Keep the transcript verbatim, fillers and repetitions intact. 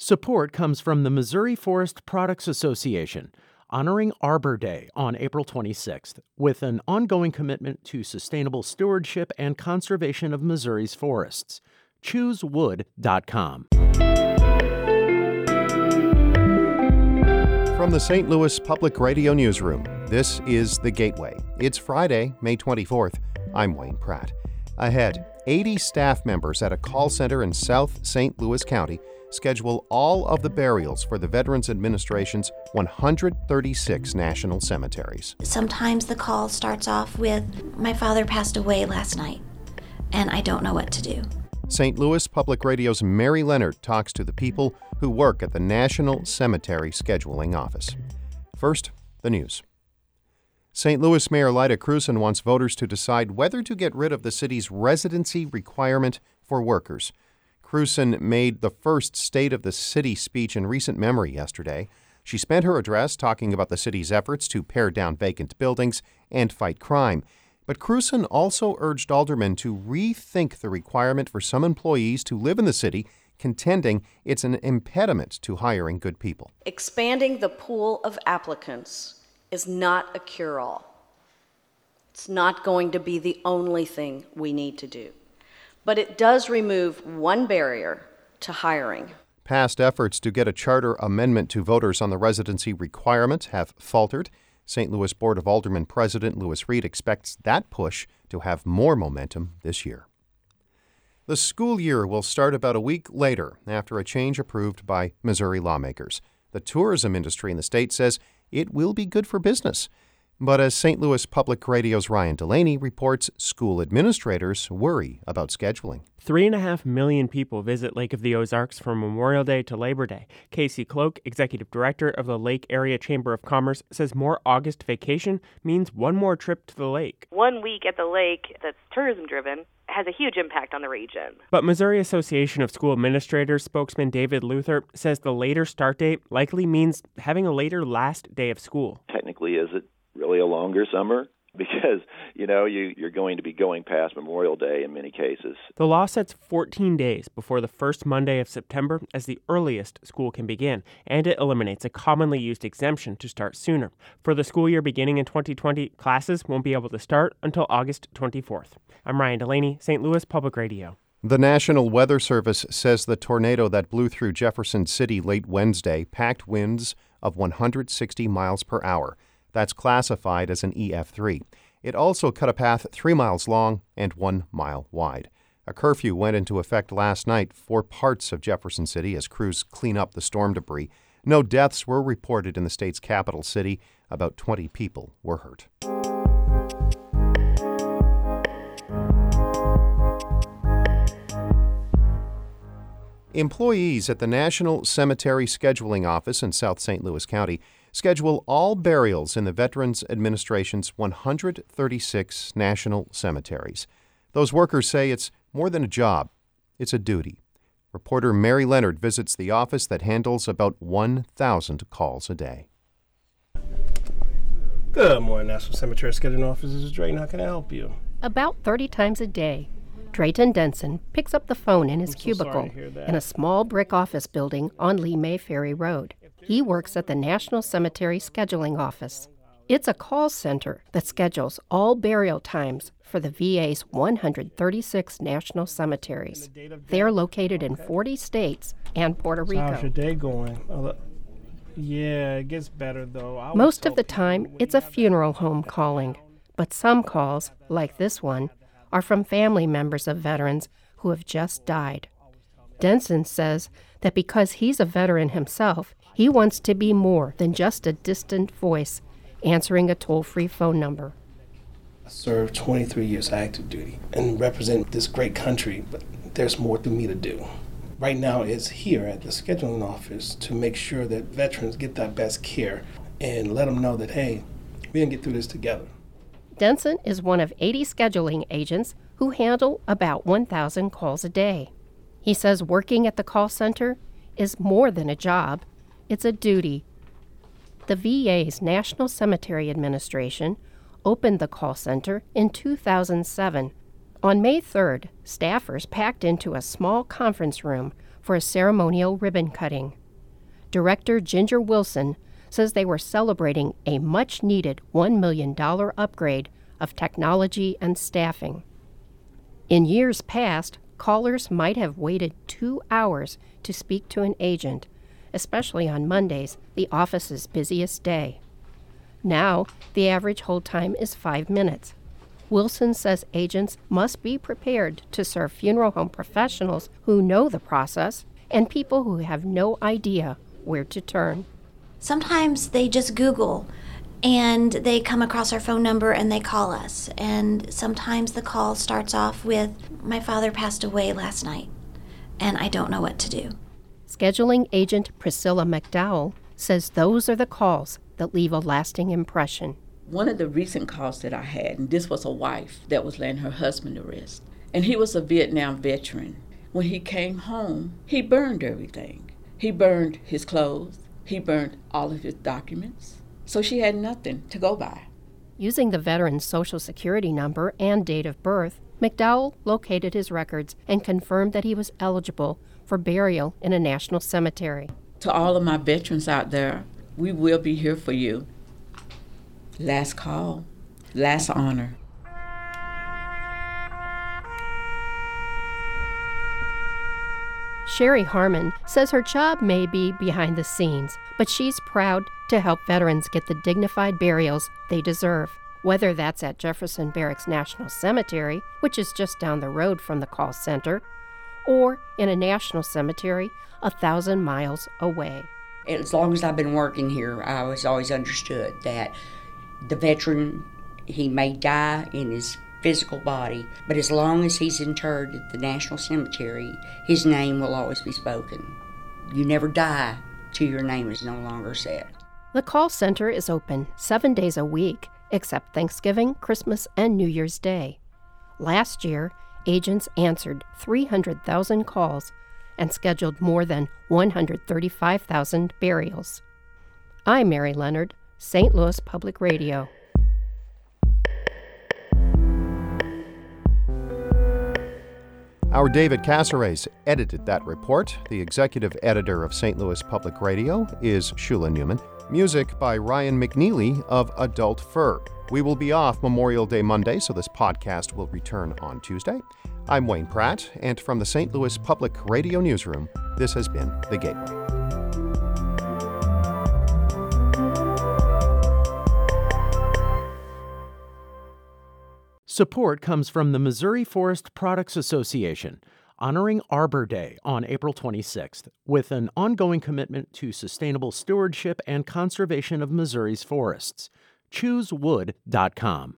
Support comes from the Missouri Forest Products Association, honoring Arbor Day on April twenty-sixth, with an ongoing commitment to sustainable stewardship and conservation of Missouri's forests. choose wood dot com. From the Saint Louis Public Radio Newsroom, this is The Gateway. It's Friday, May twenty-fourth. I'm Wayne Pratt. Ahead, eighty staff members at a call center in South Saint Louis County schedule all of the burials for the Veterans Administration's one hundred thirty-six national cemeteries. Sometimes the call starts off with, "My father passed away last night, and I don't know what to do." Saint Louis Public Radio's Mary Leonard talks to the people who work at the National Cemetery Scheduling Office. First, the news. Saint Louis Mayor Lyda Krewson wants voters to decide whether to get rid of the city's residency requirement for workers. Krewson made the first State of the City speech in recent memory yesterday. She spent her address talking about the city's efforts to pare down vacant buildings and fight crime. But Krewson also urged aldermen to rethink the requirement for some employees to live in the city, contending it's an impediment to hiring good people. Expanding the pool of applicants is not a cure-all. It's not going to be the only thing we need to do. But it does remove one barrier to hiring. Past efforts to get a charter amendment to voters on the residency requirement have faltered. Saint Louis Board of Aldermen President Louis Reed expects that push to have more momentum this year. The school year will start about a week later after a change approved by Missouri lawmakers. The tourism industry in the state says it will be good for business. But as Saint Louis Public Radio's Ryan Delaney reports, school administrators worry about scheduling. Three and a half million people visit Lake of the Ozarks from Memorial Day to Labor Day. Casey Cloak, executive director of the Lake Area Chamber of Commerce, says more August vacation means one more trip to the lake. One week at the lake that's tourism-driven has a huge impact on the region. But Missouri Association of School Administrators spokesman David Luther says the later start date likely means having a later last day of school. Technically, is it really a longer summer? Because, you know, you, you're going to be going past Memorial Day in many cases. The law sets fourteen days before the first Monday of September as the earliest school can begin, and it eliminates a commonly used exemption to start sooner. For the school year beginning in twenty twenty, classes won't be able to start until August twenty-fourth. I'm Ryan Delaney, Saint Louis Public Radio. The National Weather Service says the tornado that blew through Jefferson City late Wednesday packed winds of one hundred sixty miles per hour. That's classified as an E F three. It also cut a path three miles long and one mile wide. A curfew went into effect last night for parts of Jefferson City as crews clean up the storm debris. No deaths were reported in the state's capital city. About twenty people were hurt. Employees at the National Cemetery Scheduling Office in South Saint Louis County schedule all burials in the Veterans Administration's one hundred thirty-six national cemeteries. Those workers say it's more than a job, it's a duty. Reporter Mary Leonard visits the office that handles about one thousand calls a day. Good morning, National Cemetery Scheduling Office. This is Drayton. How can I help you? About thirty times a day, Drayton Denson picks up the phone in his I'm so cubicle sorry to hear that. in a small brick office building on Lee May Ferry Road. He works at the National Cemetery Scheduling Office. It's a call center that schedules all burial times for the V A's one hundred thirty-six national cemeteries. They are located in forty states and Puerto So how's Rico. your day going? Oh, look. Yeah, it gets better, though. I Most was of the told time, when it's you a have that- funeral home calling, but some calls, like this one, are from family members of veterans who have just died. Denson says that because he's a veteran himself, he wants to be more than just a distant voice answering a toll-free phone number. I served twenty-three years active duty and represent this great country, but there's more for me to do. Right now, it's here at the scheduling office to make sure that veterans get that best care and let them know that, hey, we can get through this together. Denson is one of eighty scheduling agents who handle about one thousand calls a day. He says working at the call center is more than a job, it's a duty. The V A's National Cemetery Administration opened the call center in two thousand seven. On May third, staffers packed into a small conference room for a ceremonial ribbon cutting. Director Ginger Wilson says they were celebrating a much-needed one million dollars upgrade of technology and staffing. In years past, callers might have waited two hours to speak to an agent, especially on Mondays, the office's busiest day. Now, the average hold time is five minutes. Wilson says agents must be prepared to serve funeral home professionals who know the process and people who have no idea where to turn. Sometimes they just Google and they come across our phone number and they call us. And sometimes the call starts off with, my father passed away last night and I don't know what to do. Scheduling agent Priscilla McDowell says those are the calls that leave a lasting impression. One of the recent calls that I had, and this was a wife that was letting her husband to rest, and he was a Vietnam veteran. When he came home, he burned everything. He burned his clothes. He burned all of his documents. So she had nothing to go by. Using the veteran's social security number and date of birth, McDowell located his records and confirmed that he was eligible for burial in a national cemetery. To all of my veterans out there, we will be here for you. Last call, last honor. Sherry Harmon says her job may be behind the scenes, but she's proud to help veterans get the dignified burials they deserve, whether that's at Jefferson Barracks National Cemetery, which is just down the road from the call center, or in a national cemetery a thousand miles away. As long as I've been working here, I was always understood that the veteran, he may die in his physical body, but as long as he's interred at the National Cemetery, his name will always be spoken. You never die till your name is no longer said. The call center is open seven days a week, except Thanksgiving, Christmas, and New Year's Day. Last year, agents answered three hundred thousand calls and scheduled more than one hundred thirty-five thousand burials. I'm Mary Leonard, Saint Louis Public Radio. Our David Caceres edited that report. The executive editor of Saint Louis Public Radio is Shula Newman. Music by Ryan McNeely of Adult Fur. We will be off Memorial Day Monday, so this podcast will return on Tuesday. I'm Wayne Pratt, and from the Saint Louis Public Radio Newsroom, this has been The Gateway. Support comes from the Missouri Forest Products Association, honoring Arbor Day on April twenty-sixth, with an ongoing commitment to sustainable stewardship and conservation of Missouri's forests. choose wood dot com.